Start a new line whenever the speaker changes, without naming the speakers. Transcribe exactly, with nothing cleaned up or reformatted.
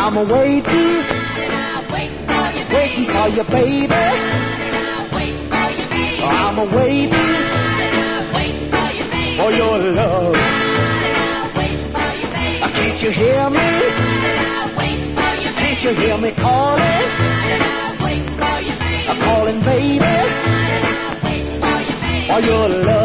I'm a waiting,
waiting for you,
waiting for you, baby.
waiting for you, baby.
I'm a waiting
waiting for you, baby.
for your love.
waiting for you, baby.
Can't you hear me?
waiting for you, baby.
Can't you hear me calling?
waiting for you, baby.
I'm calling, baby,
waiting for you, baby.
for your love.